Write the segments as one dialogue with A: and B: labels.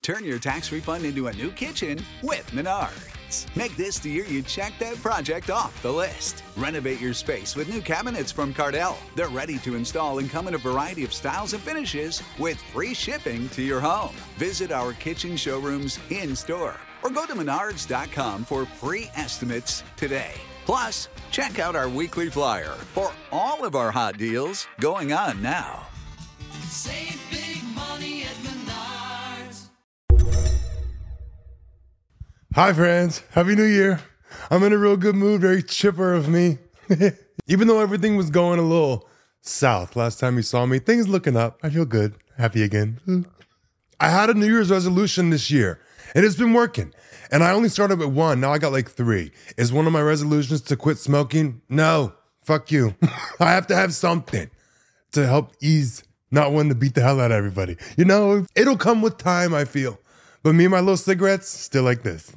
A: turn your tax refund into a new kitchen with Menards. Make this the year you check that project off the list. Renovate your space with new cabinets from Cardell. They're ready to install and come in a variety of styles and finishes with free shipping to your home. Visit our kitchen showrooms in-store or go to menards.com for free estimates today. Plus, check out our weekly flyer for all of our hot deals going on now.
B: Save big money at Menards.
C: Hi, friends. Happy New Year. I'm in a real good mood, very chipper of me. Even though everything was going a little south last time you saw me, things looking up. I feel good. Happy again. I had a New Year's resolution this year, and it's been working. And I only started with one. Now I got like 3. Is one of my resolutions to quit smoking? No. Fuck you. I have to have something to help ease not wanting to beat the hell out of everybody. You know, it'll come with time, I feel. But me and my little cigarettes, still like this.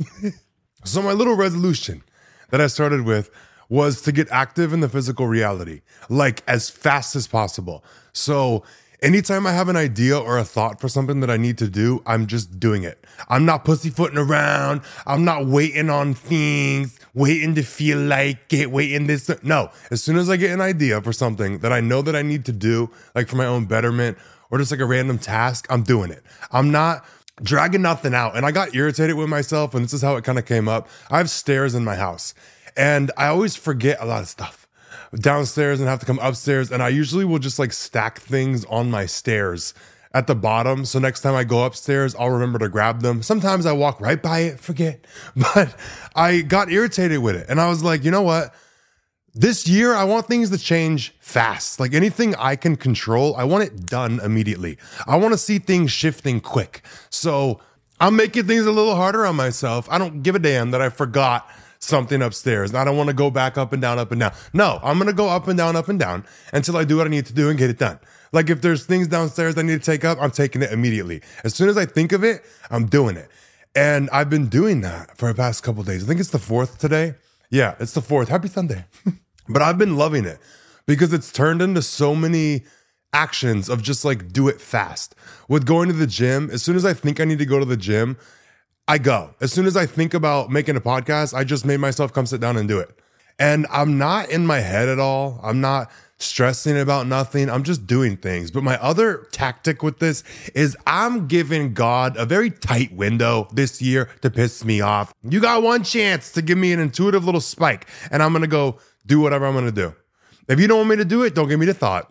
C: So my little resolution that I started with was to get active in the physical reality, like as fast as possible. So anytime I have an idea or a thought for something that I need to do, I'm just doing it. I'm not pussyfooting around. I'm not waiting on things, waiting to feel like it, waiting this. No, as soon as I get an idea for something that I know that I need to do, like for my own betterment or just like a random task, I'm doing it. I'm not dragging nothing out. And I got irritated with myself, and this is how it kind of came up. I have stairs in my house, and I always forget a lot of stuff downstairs and have to come upstairs. And I usually will just like stack things on my stairs at the bottom. So next time I go upstairs, I'll remember to grab them. Sometimes I walk right by it, forget. But I got irritated with it. And I was like, you know what? This year, I want things to change fast. Like anything I can control, I want it done immediately. I want to see things shifting quick. So I'm making things a little harder on myself. I don't give a damn that I forgot something upstairs. I don't want to go back up and down, up and down. No, I'm going to go up and down until I do what I need to do and get it done. Like if there's things downstairs I need to take up, I'm taking it immediately. As soon as I think of it, I'm doing it. And I've been doing that for the past couple of days. I think it's the 4th today. Yeah, it's the 4th. Happy Sunday. But I've been loving it because it's turned into so many actions of just like do it fast. With going to the gym, as soon as I think I need to go to the gym, I go. As soon as I think about making a podcast, I just made myself come sit down and do it. And I'm not in my head at all. I'm not stressing about nothing. I'm just doing things. But my other tactic with this is I'm giving God a very tight window this year to piss me off. You got one chance to give me an intuitive little spike, and I'm going to go do whatever I'm going to do. If you don't want me to do it, don't give me the thought.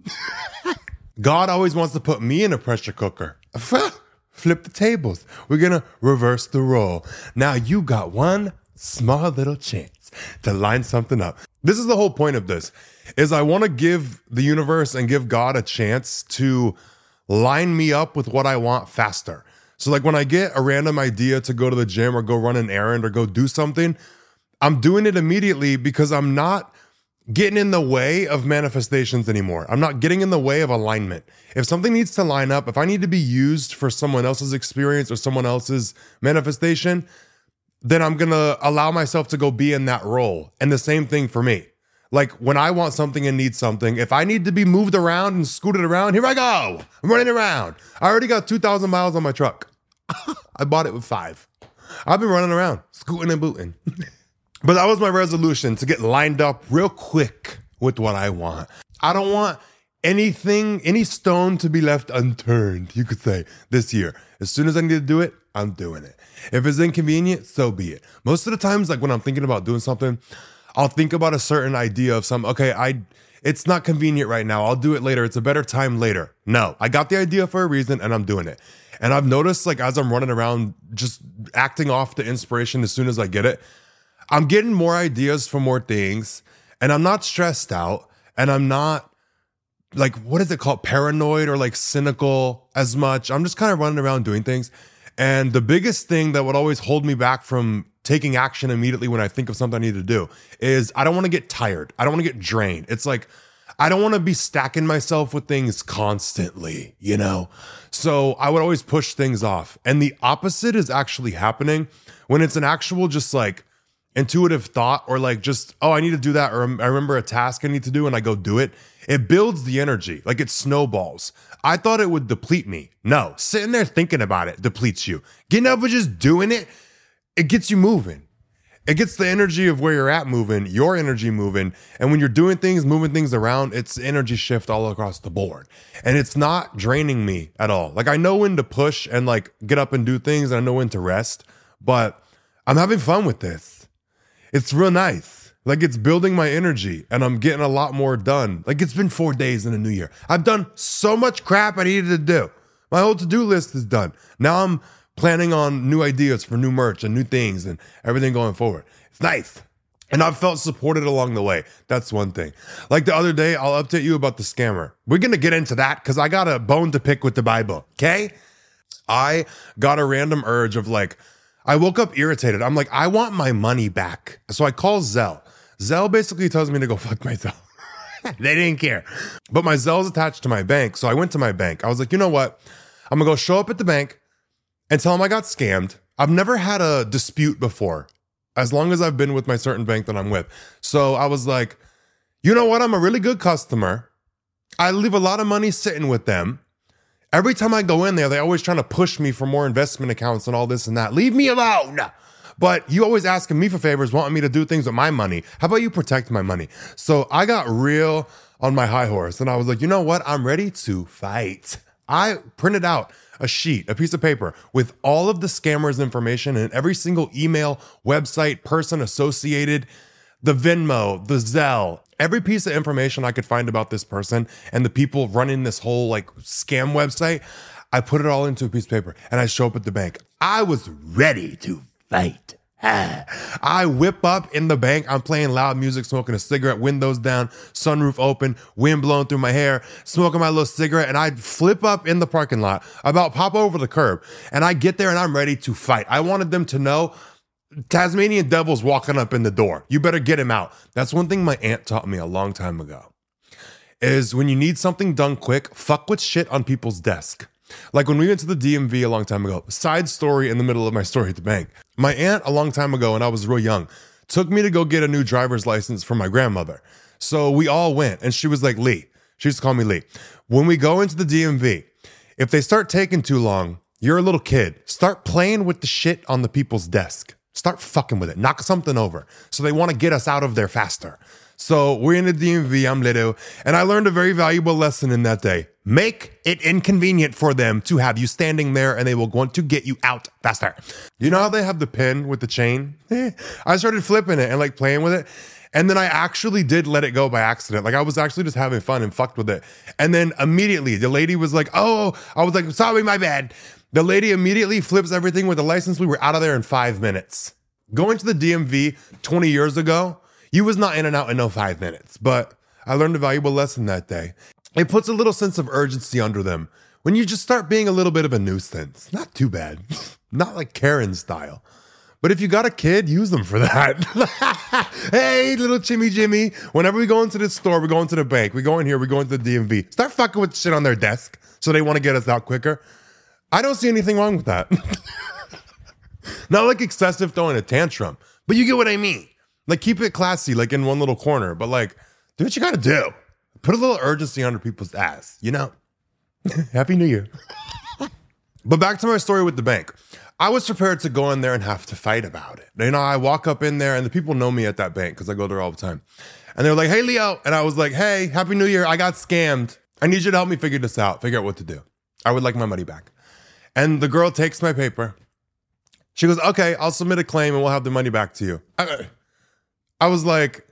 C: God always wants to put me in a pressure cooker. Flip the tables. We're going to reverse the role. Now you got one small little chance to line something up. This is the whole point of this, is I want to give the universe and give God a chance to line me up with what I want faster. So like when I get a random idea to go to the gym or go run an errand or go do something, I'm doing it immediately because I'm not getting in the way of manifestations anymore. I'm not getting in the way of alignment. If something needs to line up, if I need to be used for someone else's experience or someone else's manifestation, then I'm going to allow myself to go be in that role. And the same thing for me. Like when I want something and need something, if I need to be moved around and scooted around, here I go. I'm running around. I already got 2,000 miles on my truck. I bought it with 5. I've been running around, scooting and booting. But that was my resolution, to get lined up real quick with what I want. I don't want anything, any stone to be left unturned, you could say, this year. As soon as I need to do it, I'm doing it. If it's inconvenient, so be it. Most of the times, like when I'm thinking about doing something, I'll think about a certain idea of it's not convenient right now. I'll do it later. It's a better time later. No, I got the idea for a reason and I'm doing it. And I've noticed, like, as I'm running around, just acting off the inspiration as soon as I get it, I'm getting more ideas for more things, and I'm not stressed out, and I'm not, like, what is it called? Paranoid or like cynical as much. I'm just kind of running around doing things. And the biggest thing that would always hold me back from taking action immediately when I think of something I need to do is I don't want to get tired. I don't want to get drained. It's like, I don't want to be stacking myself with things constantly, you know? So I would always push things off. And the opposite is actually happening when it's an actual just like intuitive thought, or like just, oh, I need to do that, or I remember a task I need to do and I go do it. It builds the energy, like it snowballs. I thought it would deplete me. No, sitting there thinking about it depletes you. Getting up and just doing it, it gets you moving. It gets the energy of where you're at moving, your energy moving. And when you're doing things, moving things around, it's energy shift all across the board. And it's not draining me at all. Like I know when to push and like get up and do things, and I know when to rest, but I'm having fun with this. It's real nice. Like it's building my energy and I'm getting a lot more done. Like it's been 4 days in a new year. I've done so much crap I needed to do. My whole to-do list is done. Now I'm planning on new ideas for new merch and new things and everything going forward. It's nice. And I've felt supported along the way. That's one thing. Like the other day, I'll update you about the scammer. We're going to get into that because I got a bone to pick with the Bible. Okay. I got a random urge of like, I woke up irritated. I'm like, I want my money back. So I call Zelle. Zelle basically tells me to go fuck myself. They didn't care. But my Zelle is attached to my bank. So I went to my bank. I was like, you know what? I'm going to go show up at the bank and tell them I got scammed. I've never had a dispute before, as long as I've been with my certain bank that I'm with. So I was like, you know what? I'm a really good customer. I leave a lot of money sitting with them. Every time I go in there, they're always trying to push me for more investment accounts and all this and that. Leave me alone. But you always asking me for favors, wanting me to do things with my money. How about you protect my money? So I got real on my high horse and I was like, you know what? I'm ready to fight. I printed out a sheet, a piece of paper with all of the scammers' information and every single email, website, person associated, the Venmo, the Zelle, every piece of information I could find about this person and the people running this whole like scam website. I put it all into a piece of paper and I show up at the bank. I was ready to fight. I whip up in the bank. I'm playing loud music, smoking a cigarette, windows down, sunroof open, wind blowing through my hair, smoking my little cigarette. And I flip up in the parking lot, about pop over the curb. And I get there and I'm ready to fight. I wanted them to know Tasmanian devil's walking up in the door. You better get him out. That's one thing my aunt taught me a long time ago, is when you need something done quick, fuck with shit on people's desk. Like when we went to the DMV a long time ago, side story in the middle of my story at the bank. My aunt a long time ago, when I was real young, took me to go get a new driver's license for my grandmother. So we all went and she was like, Lee, she used to call me Lee. When we go into the DMV, if they start taking too long, you're a little kid. Start playing with the shit on the people's desk. Start fucking with it. Knock something over. So they want to get us out of there faster. So we're in the DMV, I'm little, and I learned a very valuable lesson in that day. Make it inconvenient for them to have you standing there and they will want to get you out faster. You know how they have the pin with the chain? I started flipping it and like playing with it. And then I actually did let it go by accident. Like I was actually just having fun and fucked with it. And then immediately the lady was like, oh, I was like, sorry, my bad. The lady immediately flips everything with the license. We were out of there in 5 minutes. Going to the DMV 20 years ago, you was not in and out in no 5 minutes, but I learned a valuable lesson that day. It puts a little sense of urgency under them when you just start being a little bit of a nuisance. Not too bad. Not like Karen style. But if you got a kid, use them for that. Hey, little Chimmy Jimmy. Whenever we go into the store, we go into the bank, we go in here, we go into the DMV. Start fucking with shit on their desk so they want to get us out quicker. I don't see anything wrong with that. Not like excessive throwing a tantrum, but you get what I mean. Like keep it classy, like in one little corner, but like do what you gotta do. Put a little urgency under people's ass, you know? Happy New Year. But back to my story with the bank. I was prepared to go in there and have to fight about it. You know, I walk up in there and the people know me at that bank because I go there all the time. And they're like, hey, Leo. And I was like, hey, Happy New Year. I got scammed. I need you to help me figure this out, figure out what to do. I would like my money back. And the girl takes my paper. She goes, okay, I'll submit a claim and we'll have the money back to you. I was like,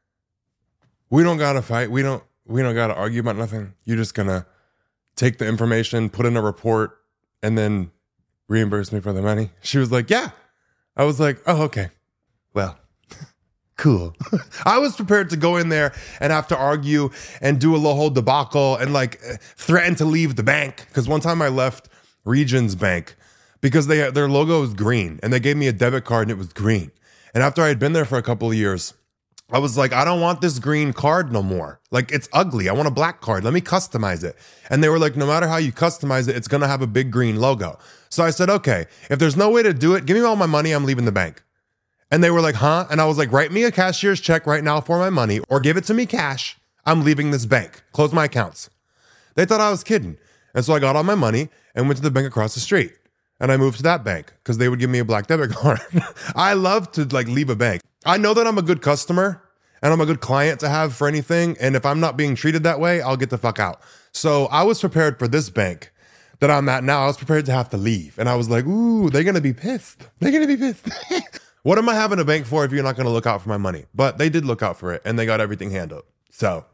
C: we don't gotta fight. We don't gotta argue about nothing. You're just gonna take the information, put in a report, and then reimburse me for the money. She was like, yeah. I was like, oh, okay. Well, cool. I was prepared to go in there and have to argue and do a little whole debacle and like threaten to leave the bank. Because one time I left Regions Bank because their logo was green and they gave me a debit card and it was green. And after I had been there for a couple of years, I was like, I don't want this green card no more. Like, it's ugly. I want a black card. Let me customize it. And they were like, no matter how you customize it, it's going to have a big green logo. So I said, okay, if there's no way to do it, give me all my money. I'm leaving the bank. And they were like, huh? And I was like, write me a cashier's check right now for my money or give it to me cash. I'm leaving this bank. Close my accounts. They thought I was kidding. And so I got all my money and went to the bank across the street. And I moved to that bank because they would give me a black debit card. I love to like leave a bank. I know that I'm a good customer and I'm a good client to have for anything. And if I'm not being treated that way, I'll get the fuck out. So I was prepared for this bank that I'm at now. I was prepared to have to leave. And I was like, ooh, they're going to be pissed. They're going to be pissed. What am I having a bank for if you're not going to look out for my money? But they did look out for it and they got everything handled. So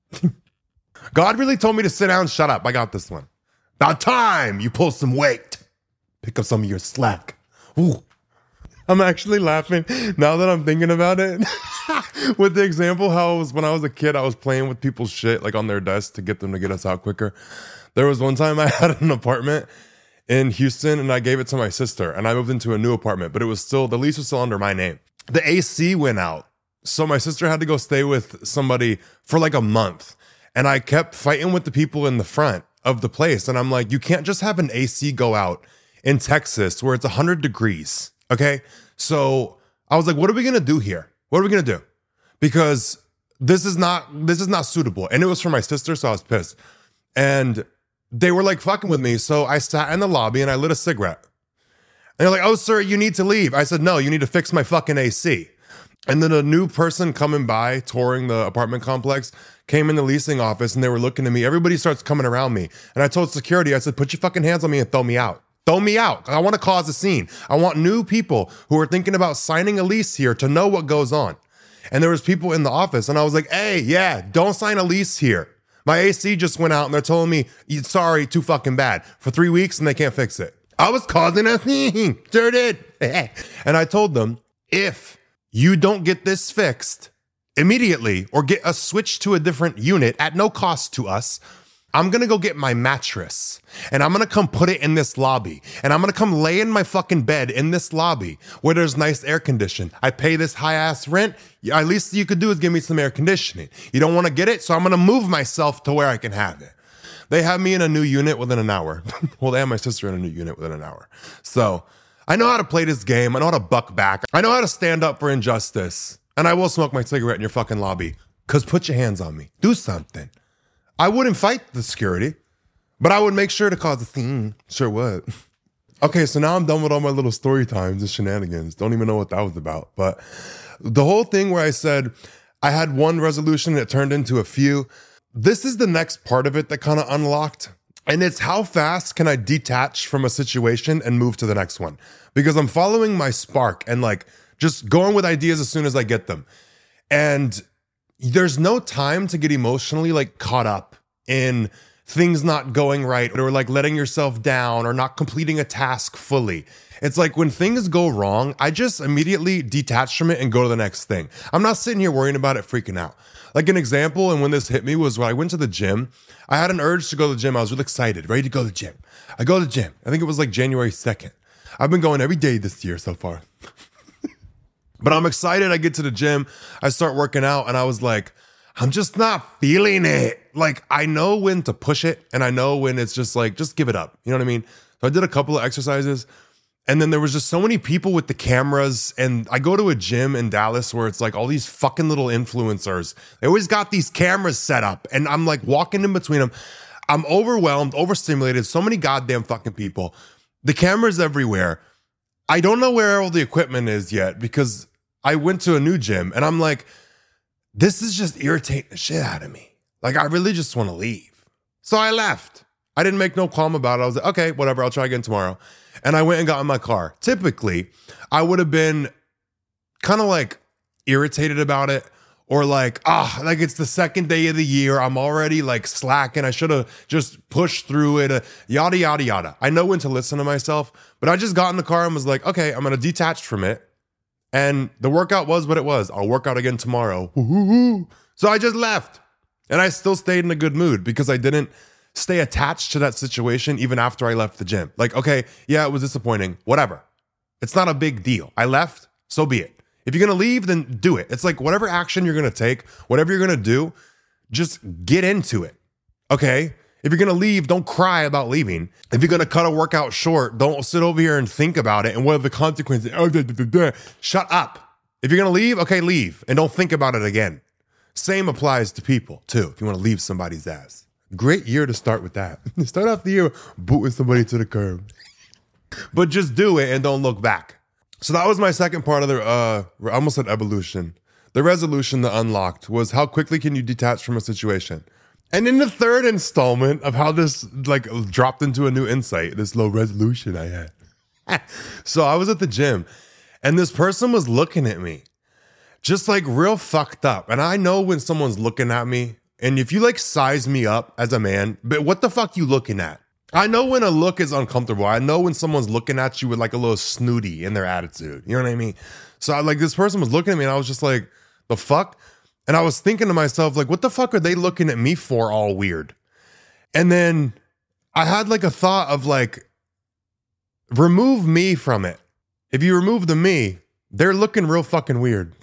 C: God really told me to sit down, shut up. I got this one. About time you pull some weight. Pick up some of your slack. Ooh. I'm actually laughing now that I'm thinking about it. With the example how it was when I was a kid, I was playing with people's shit like on their desk to get them to get us out quicker. There was one time I had an apartment in Houston and I gave it to my sister and I moved into a new apartment, but it was still, the lease was still under my name. The AC went out. So my sister had to go stay with somebody for like a month. And I kept fighting with the people in the front of the place. And I'm like, you can't just have an AC go out in Texas where it's 100 degrees. Okay. So I was like, what are we going to do here? What are we going to do? Because this is not suitable. And it was for my sister. So I was pissed. And they were like fucking with me. So I sat in the lobby and I lit a cigarette. And they're like, oh, sir, you need to leave. I said, no, you need to fix my fucking AC. And then a new person coming by, touring the apartment complex, came in the leasing office and they were looking at me. Everybody starts coming around me. And I told security, I said, put your fucking hands on me and throw me out. Throw me out. I want to cause a scene. I want new people who are thinking about signing a lease here to know what goes on. And there was people in the office and I was like, hey, yeah, don't sign a lease here. My AC just went out and they're telling me, sorry, too fucking bad for 3 weeks and they can't fix it. I was causing a scene. Sure did. And I told them, if you don't get this fixed immediately or get us switched to a different unit at no cost to us, I'm going to go get my mattress and I'm going to come put it in this lobby and I'm going to come lay in my fucking bed in this lobby where there's nice air conditioning. I pay this high ass rent. At least you could do is give me some air conditioning. You don't want to get it. So I'm going to move myself to where I can have it. They have me in a new unit within an hour. Well, they have my sister in a new unit within an hour. So I know how to play this game. I know how to buck back. I know how to stand up for injustice. And I will smoke my cigarette in your fucking lobby. Because put your hands on me. Do something. I wouldn't fight the security, but I would make sure to cause a scene. Sure would. Okay, so now I'm done with all my little story times and shenanigans. Don't even know what that was about. But the whole thing where I said I had one resolution and it turned into a few, this is the next part of it that kind of unlocked. And it's how fast can I detach from a situation and move to the next one? Because I'm following my spark and like just going with ideas as soon as I get them. And there's no time to get emotionally like caught up in things not going right or like letting yourself down or not completing a task fully. It's like when things go wrong, I just immediately detach from it and go to the next thing. I'm not sitting here worrying about it, freaking out. Like an example, and when this hit me was when I went to the gym. I had an urge to go to the gym. I was really excited, ready to go to the gym. I go to the gym. I think it was like January 2nd. I've been going every day this year so far. But I'm excited. I get to the gym. I start working out and I was like, I'm just not feeling it. Like I know when to push it and I know when it's just like, just give it up. You know what I mean? So I did a couple of exercises and then there was just so many people with the cameras. And I go to a gym in Dallas where it's like all these fucking little influencers. They always got these cameras set up and I'm like walking in between them. I'm overwhelmed, overstimulated. So many goddamn fucking people. The cameras everywhere. I don't know where all the equipment is yet because I went to a new gym and I'm like, this is just irritating the shit out of me. Like, I really just want to leave. So I left. I didn't make no qualm about it. I was like, okay, whatever. I'll try again tomorrow. And I went and got in my car. Typically, I would have been kind of like irritated about it or like, like it's the second day of the year. I'm already like slacking. I should have just pushed through it. Yada, yada, yada. I know when to listen to myself, but I just got in the car and was like, okay, I'm going to detach from it. And the workout was what it was. I'll work out again tomorrow. So I just left. And I still stayed in a good mood because I didn't stay attached to that situation even after I left the gym. Like, okay, yeah, it was disappointing. Whatever. It's not a big deal. I left, so be it. If you're going to leave, then do it. It's like whatever action you're going to take, whatever you're going to do, just get into it. Okay? If you're going to leave, don't cry about leaving. If you're going to cut a workout short, don't sit over here and think about it and what are the consequences. Shut up. If you're going to leave, okay, leave. And don't think about it again. Same applies to people, too, if you want to leave somebody's ass. Great year to start with that. Start off the year booting somebody to the curb. But just do it and don't look back. So that was my second part of the, I almost said evolution. The resolution that unlocked was how quickly can you detach from a situation? And in the third installment of how this like dropped into a new insight, this low resolution I had. So I was at the gym and this person was looking at me just like real fucked up. And I know when someone's looking at me, and if you like size me up as a man, but what the fuck you looking at? I know when a look is uncomfortable. I know when someone's looking at you with like a little snooty in their attitude. You know what I mean? So like this person was looking at me and I was just like, the fuck? And I was thinking to myself, like, what the fuck are they looking at me for all weird? And then I had like a thought of like, remove me from it. If you remove the me, they're looking real fucking weird.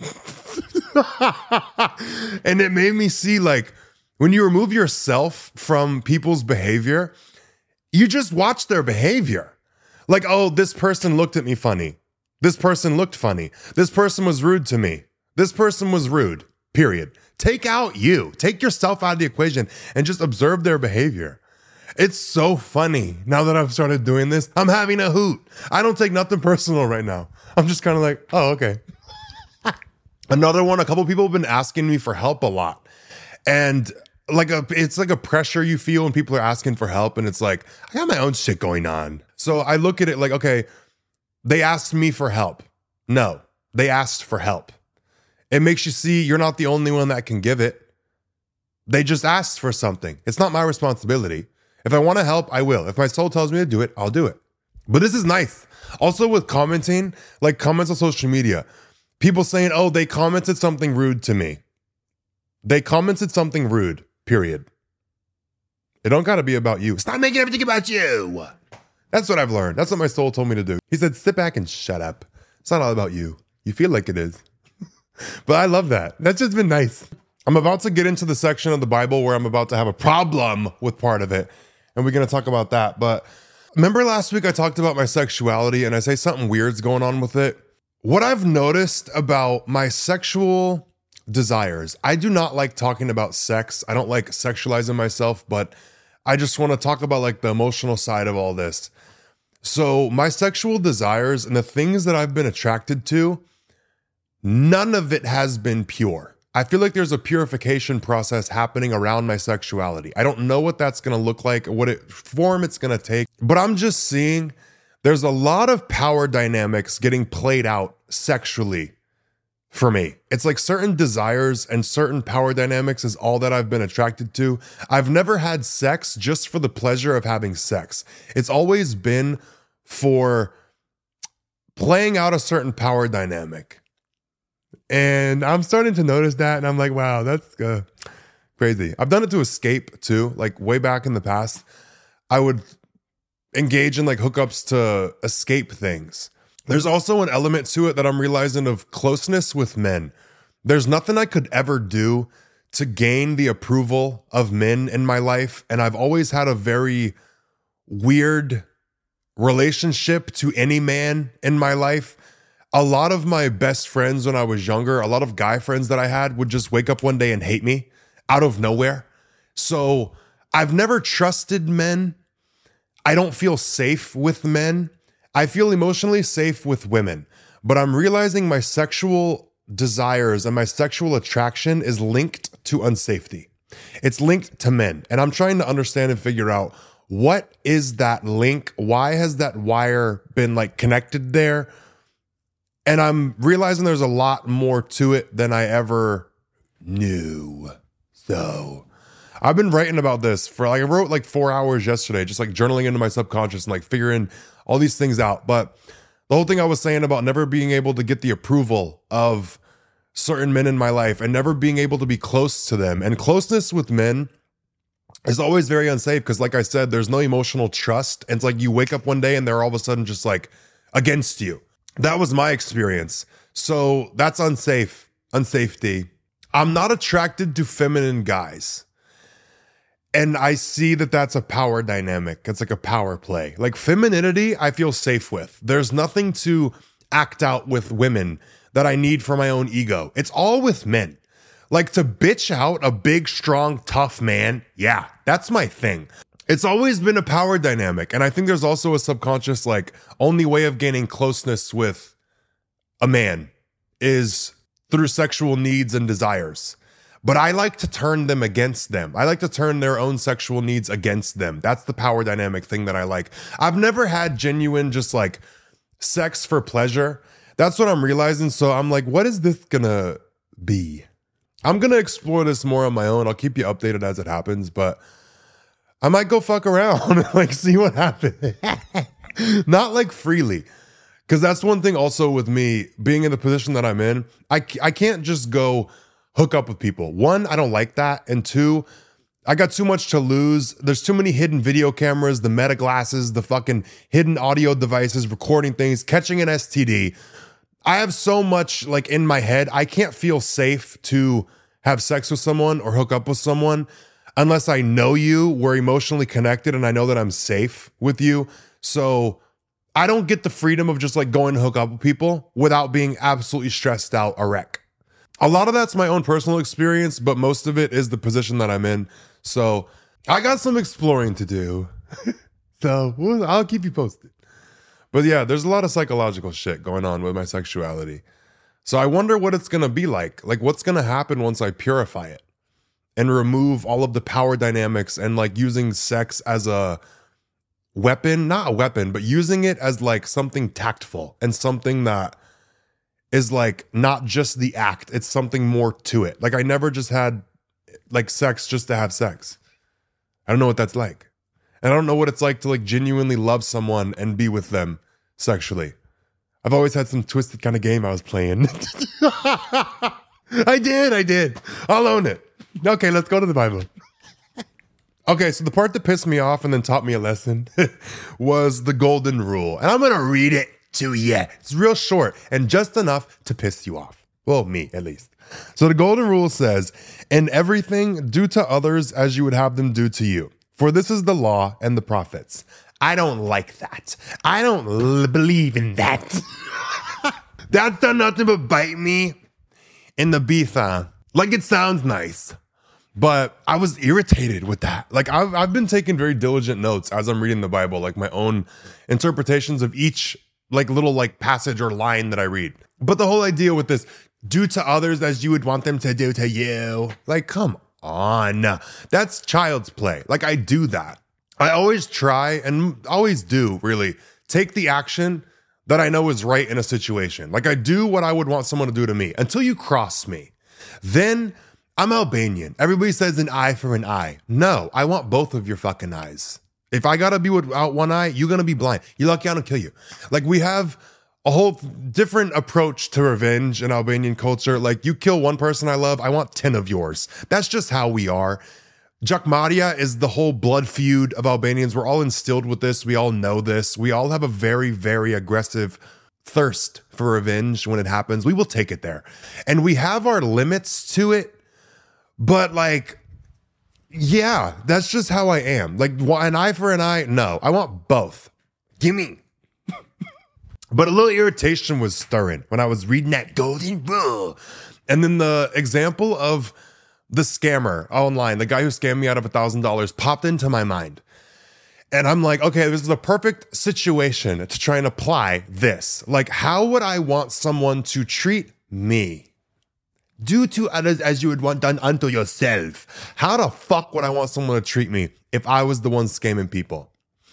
C: And it made me see like, when you remove yourself from people's behavior, you just watch their behavior. Like, oh, this person looked at me funny. This person looked funny. This person was rude to me. This person was rude, period. Take out you. Take yourself out of the equation and just observe their behavior. It's so funny. Now that I've started doing this, I'm having a hoot. I don't take nothing personal right now. I'm just kind of like, oh, okay. Another one, a couple people have been asking me for help a lot. And it's like a pressure you feel when people are asking for help. And it's like, I got my own shit going on. So I look at it like, okay, they asked me for help. No, they asked for help. It makes you see you're not the only one that can give it. They just asked for something. It's not my responsibility. If I want to help, I will. If my soul tells me to do it, I'll do it. But this is nice. Also with commenting, like comments on social media, people saying, oh, they commented something rude to me. They commented something rude, period. It don't got to be about you. Stop making everything about you. That's what I've learned. That's what my soul told me to do. He said, sit back and shut up. It's not all about you. You feel like it is. But I love that. That's just been nice. I'm about to get into the section of the Bible where I'm about to have a problem with part of it. And we're going to talk about that. But remember last week I talked about my sexuality and I say something weird's going on with it. What I've noticed about my sexual desires, I do not like talking about sex. I don't like sexualizing myself, but I just want to talk about like the emotional side of all this. So my sexual desires and the things that I've been attracted to, none of it has been pure. I feel like there's a purification process happening around my sexuality. I don't know what that's going to look like, what form it's going to take, but I'm just seeing there's a lot of power dynamics getting played out sexually for me. It's like certain desires and certain power dynamics is all that I've been attracted to. I've never had sex just for the pleasure of having sex. It's always been for playing out a certain power dynamic. And I'm starting to notice that. And I'm like, wow, that's crazy. I've done it to escape too. Like way back in the past, I would engage in like hookups to escape things. There's also an element to it that I'm realizing of closeness with men. There's nothing I could ever do to gain the approval of men in my life. And I've always had a very weird relationship to any man in my life. A lot of my best friends when I was younger, a lot of guy friends that I had would just wake up one day and hate me out of nowhere. So I've never trusted men. I don't feel safe with men. I feel emotionally safe with women, but I'm realizing my sexual desires and my sexual attraction is linked to unsafety. It's linked to men. And I'm trying to understand and figure out what is that link? Why has that wire been like connected there? And I'm realizing there's a lot more to it than I ever knew. So I've been writing about this for like, I wrote like 4 hours yesterday, just like journaling into my subconscious and like figuring all these things out. But the whole thing I was saying about never being able to get the approval of certain men in my life and never being able to be close to them, and closeness with men is always very unsafe. Cause like I said, there's no emotional trust. And it's like you wake up one day and they're all of a sudden just like against you. That was my experience. So that's unsafety. I'm not attracted to feminine guys. And I see that that's a power dynamic. It's like a power play. Like femininity, I feel safe with. There's nothing to act out with women that I need for my own ego. It's all with men. Like to bitch out a big, strong, tough man. Yeah, that's my thing. It's always been a power dynamic. And I think there's also a subconscious, like, only way of gaining closeness with a man is through sexual needs and desires. But I like to turn them against them. I like to turn their own sexual needs against them. That's the power dynamic thing that I like. I've never had genuine, just like sex for pleasure. That's what I'm realizing. So I'm like, what is this gonna be? I'm gonna explore this more on my own. I'll keep you updated as it happens, but I might go fuck around and like see what happens. Not like freely. Because that's one thing also with me being in the position that I'm in. I can't just go hook up with people. One, I don't like that. And two, I got too much to lose. There's too many hidden video cameras, the meta glasses, the fucking hidden audio devices, recording things, catching an STD. I have so much like in my head. I can't feel safe to have sex with someone or hook up with someone unless I know you, we're emotionally connected, and I know that I'm safe with you. So I don't get the freedom of just like going to hook up with people without being absolutely stressed out, a wreck. A lot of that's my own personal experience, but most of it is the position that I'm in. So I got some exploring to do. So I'll keep you posted. But yeah, there's a lot of psychological shit going on with my sexuality. So I wonder what it's going to be like. Like what's going to happen once I purify it and remove all of the power dynamics and like using sex as a weapon, not a weapon, but using it as like something tactful and something that is like not just the act, it's something more to it. Like I never just had like sex just to have sex. I don't know what that's like. And I don't know what it's like to like genuinely love someone and be with them sexually. I've always had some twisted kind of game I was playing. I did. I'll own it. Okay, let's go to the Bible. Okay, so the part that pissed me off and then taught me a lesson was the golden rule. And I'm going to read it to you. It's real short and just enough to piss you off. Well, me at least. So the golden rule says, in everything, do to others as you would have them do to you. For this is the law and the prophets. I don't like that. I don't believe in that. That's done nothing but bite me in the beetha. Like it sounds nice. But I was irritated with that. Like I've been taking very diligent notes as I'm reading the Bible, like my own interpretations of each like little like passage or line that I read. But the whole idea with this, do to others as you would want them to do to you. Like, come on. That's child's play. Like I do that. I always try and always do really take the action that I know is right in a situation. Like I do what I would want someone to do to me until you cross me. Then I'm Albanian. Everybody says an eye for an eye. No, I want both of your fucking eyes. If I gotta be without one eye, you're gonna be blind. You're lucky I don't kill you. Like we have a whole different approach to revenge in Albanian culture. Like you kill one person I love, I want 10 of yours. That's just how we are. Jakmaria is the whole blood feud of Albanians. We're all instilled with this. We all know this. We all have a very, very aggressive thirst for revenge when it happens. We will take it there. And we have our limits to it. But like, yeah, that's just how I am. Like an eye for an eye. No, I want both. Gimme. But a little irritation was stirring when I was reading that golden rule. And then the example of the scammer online, the guy who scammed me out of $1,000 popped into my mind. And I'm like, okay, this is a perfect situation to try and apply this. Like, how would I want someone to treat me? Do to others as you would want done unto yourself. How the fuck would I want someone to treat me if I was the one scamming people?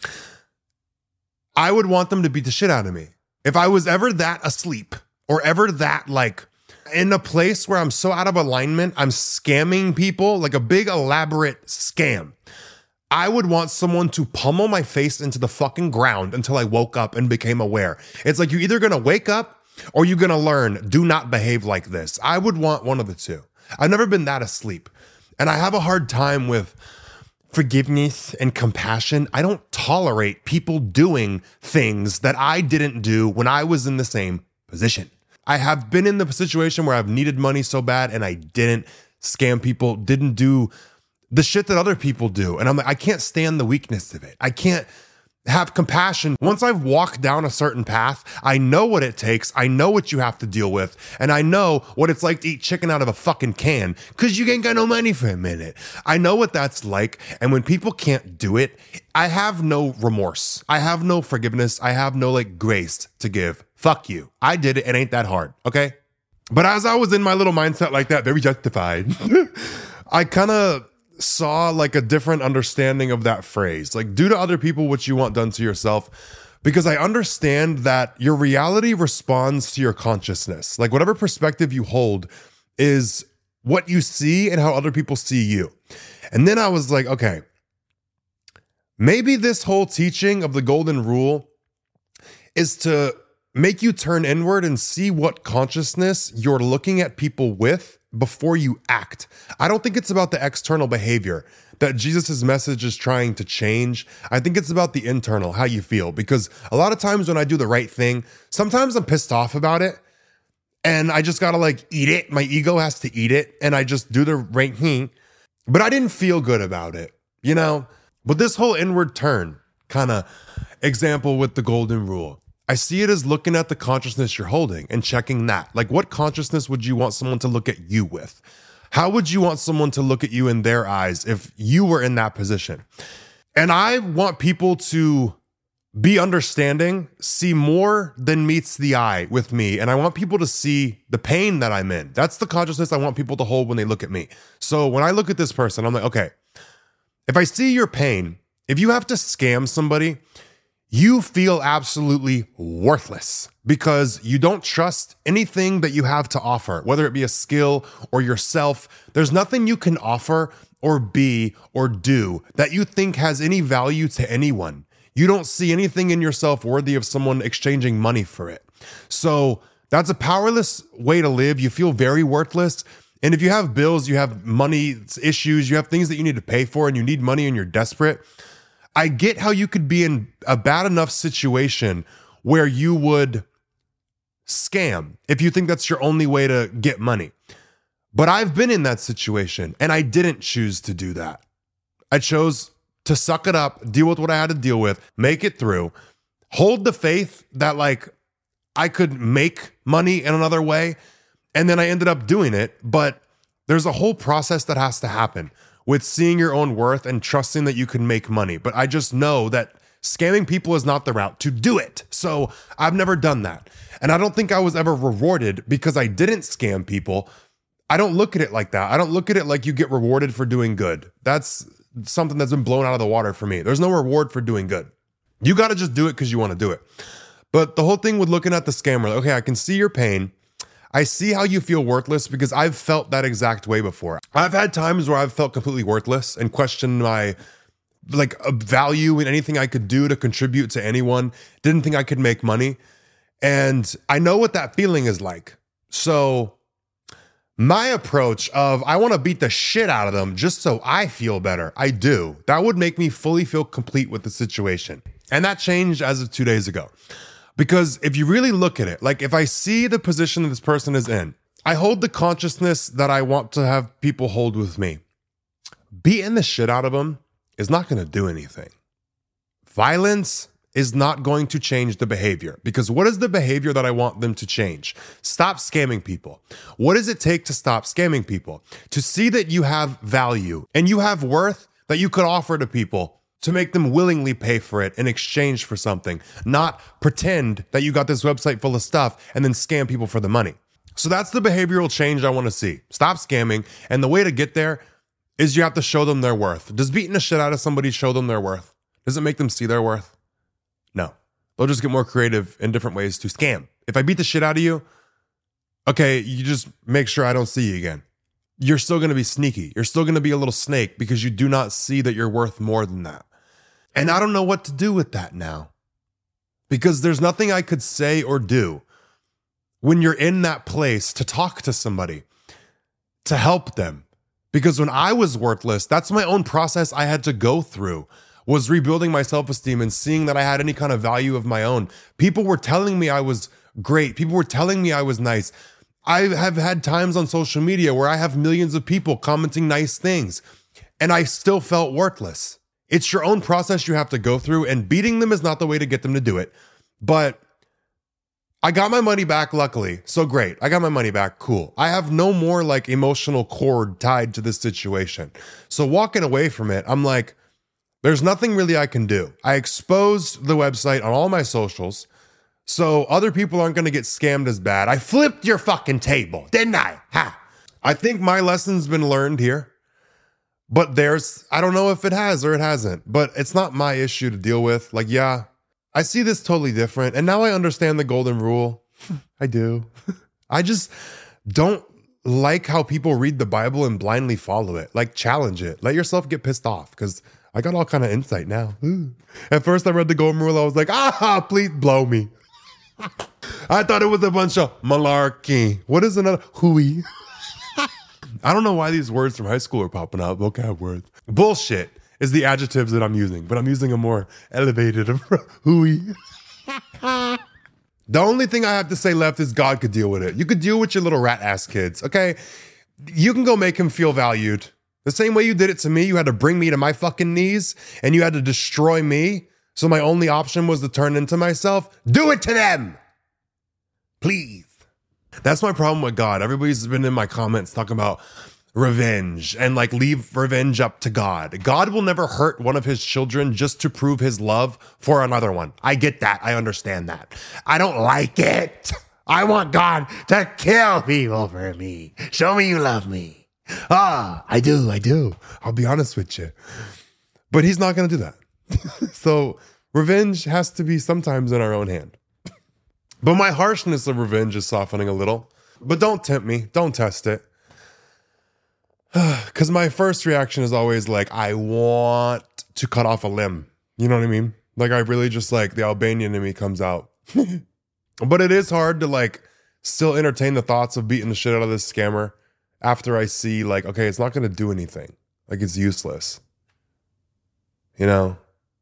C: I would want them to beat the shit out of me. If I was ever that asleep or ever that like in a place where I'm so out of alignment, I'm scamming people like a big elaborate scam, I would want someone to pummel my face into the fucking ground until I woke up and became aware. It's like you're either going to wake up or you're going to learn, do not behave like this. I would want one of the two. I've never been that asleep. And I have a hard time with forgiveness and compassion. I don't tolerate people doing things that I didn't do when I was in the same position. I have been in the situation where I've needed money so bad and I didn't scam people, didn't do the shit that other people do. And I'm like, I can't stand the weakness of it. I can't have compassion. Once I've walked down a certain path, I know what it takes. I know what you have to deal with. And I know what it's like to eat chicken out of a fucking can because you ain't got no money for a minute. I know what that's like. And when people can't do it, I have no remorse. I have no forgiveness. I have no grace to give. Fuck you. I did it. It ain't that hard. Okay. But as I was in my little mindset like that, very justified, I kind of saw a different understanding of that phrase. Do to other people what you want done to yourself, because I understand that your reality responds to your consciousness. Whatever perspective you hold is what you see and how other people see you. And then I was like, okay, maybe this whole teaching of the golden rule is to make you turn inward and see what consciousness you're looking at people with before you act. I don't think it's about the external behavior that Jesus' message is trying to change. I think it's about the internal, how you feel. Because a lot of times when I do the right thing, sometimes I'm pissed off about it and I just gotta eat it. My ego has to eat it and I just do the right thing. But I didn't feel good about it, But this whole inward turn kind of example with the golden rule, I see it as looking at the consciousness you're holding and checking that. What consciousness would you want someone to look at you with? How would you want someone to look at you in their eyes if you were in that position? And I want people to be understanding, see more than meets the eye with me. And I want people to see the pain that I'm in. That's the consciousness I want people to hold when they look at me. So when I look at this person, I'm like, okay, if I see your pain, if you have to scam somebody, you feel absolutely worthless because you don't trust anything that you have to offer, whether it be a skill or yourself. There's nothing you can offer or be or do that you think has any value to anyone. You don't see anything in yourself worthy of someone exchanging money for it. So that's a powerless way to live. You feel very worthless. And if you have bills, you have money issues, you have things that you need to pay for and you need money and you're desperate, I get how you could be in a bad enough situation where you would scam if you think that's your only way to get money. But I've been in that situation and I didn't choose to do that. I chose to suck it up, deal with what I had to deal with, make it through, hold the faith that I could make money in another way. And then I ended up doing it. But there's a whole process that has to happen with seeing your own worth and trusting that you can make money. But I just know that scamming people is not the route to do it. So I've never done that. And I don't think I was ever rewarded because I didn't scam people. I don't look at it like that. I don't look at it like you get rewarded for doing good. That's something that's been blown out of the water for me. There's no reward for doing good. You got to just do it because you want to do it. But the whole thing with looking at the scammer, okay, I can see your pain. I see how you feel worthless because I've felt that exact way before. I've had times where I've felt completely worthless and questioned my value in anything I could do to contribute to anyone. Didn't think I could make money. And I know what that feeling is like. So my approach of I want to beat the shit out of them just so I feel better. I do. That would make me fully feel complete with the situation. And that changed as of 2 days ago. Because if you really look at it, if I see the position that this person is in, I hold the consciousness that I want to have people hold with me. Beating the shit out of them is not going to do anything. Violence is not going to change the behavior, because what is the behavior that I want them to change? Stop scamming people. What does it take to stop scamming people? To see that you have value and you have worth that you could offer to people, to make them willingly pay for it in exchange for something, not pretend that you got this website full of stuff and then scam people for the money. So that's the behavioral change I want to see. Stop scamming. And the way to get there is you have to show them their worth. Does beating the shit out of somebody show them their worth? Does it make them see their worth? No. They'll just get more creative in different ways to scam. If I beat the shit out of you, okay, you just make sure I don't see you again. You're still going to be sneaky. You're still going to be a little snake because you do not see that you're worth more than that. And I don't know what to do with that now, because there's nothing I could say or do when you're in that place to talk to somebody, to help them. Because when I was worthless, that's my own process I had to go through, was rebuilding my self-esteem and seeing that I had any kind of value of my own. People were telling me I was great. People were telling me I was nice. I have had times on social media where I have millions of people commenting nice things, and I still felt worthless. It's your own process you have to go through, and beating them is not the way to get them to do it. But I got my money back, luckily. So great. I got my money back. Cool. I have no more like emotional cord tied to this situation. So walking away from it, I'm like, there's nothing really I can do. I exposed the website on all my socials, so other people aren't going to get scammed as bad. I flipped your fucking table, didn't I? Ha! I think my lesson's been learned here, but I don't know if it has or it hasn't, but it's not my issue to deal with. Like, yeah, I see this totally different. And now I understand the golden rule. I do. I just don't like how people read the Bible and blindly follow it. Like, challenge it. Let yourself get pissed off, because I got all kind of insight now. Ooh. At first I read the golden rule. I was like, please blow me. I thought it was a bunch of malarkey. What is another hooey? I don't know why these words from high school are popping out. Vocab words. Bullshit is the adjectives that I'm using, but I'm using a more elevated hooey. The only thing I have to say left is God could deal with it. You could deal with your little rat ass kids, okay? You can go make him feel valued. The same way you did it to me. You had to bring me to my fucking knees and you had to destroy me. So my only option was to turn into myself. Do it to them. Please. That's my problem with God. Everybody's been in my comments talking about revenge and like leave revenge up to God. God will never hurt one of his children just to prove his love for another one. I get that. I understand that. I don't like it. I want God to kill people for me. Show me you love me. I do. I'll be honest with you. But he's not going to do that. So revenge has to be sometimes in our own hand. But my harshness of revenge is softening a little. But don't tempt me. Don't test it. Because my first reaction is always like, I want to cut off a limb. You know what I mean? Like, I really just like the Albanian in me comes out. But it is hard to like still entertain the thoughts of beating the shit out of this scammer after I see like, okay, it's not going to do anything. Like, it's useless. You know?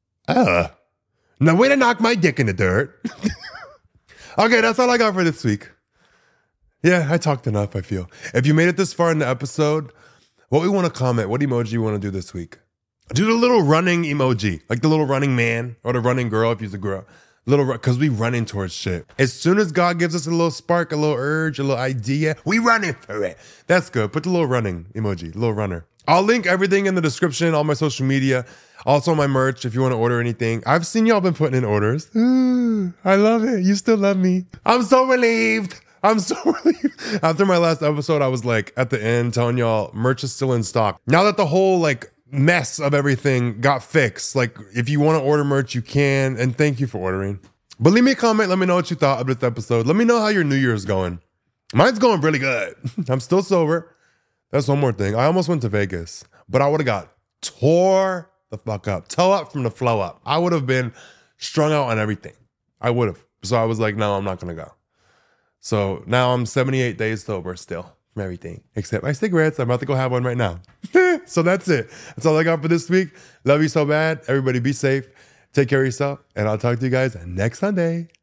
C: No way to knock my dick in the dirt. Okay, that's all I got for this week. Yeah, I talked enough, I feel. If you made it this far in the episode, what we want to comment, what emoji you want to do this week? Do the little running emoji, like the little running man or the running girl if you're a girl. Because we running towards shit. As soon as God gives us a little spark, a little urge, a little idea, we running for it. That's good. Put the little running emoji, little runner. I'll link everything in the description, all my social media, also my merch if you want to order anything. I've seen y'all been putting in orders. Ooh, I love it. You still love me. I'm so relieved. After my last episode, I was like at the end telling y'all merch is still in stock. Now that the whole like mess of everything got fixed, like if you want to order merch, you can. And thank you for ordering. But leave me a comment. Let me know what you thought of this episode. Let me know how your New Year's going. Mine's going really good. I'm still sober. That's one more thing. I almost went to Vegas, but I would have got tore the fuck up. Toe up from the flow up. I would have been strung out on everything. I would have. So I was like, no, I'm not going to go. So now I'm 78 days sober still from everything except my cigarettes. I'm about to go have one right now. So that's it. That's all I got for this week. Love you so bad. Everybody be safe. Take care of yourself. And I'll talk to you guys next Sunday.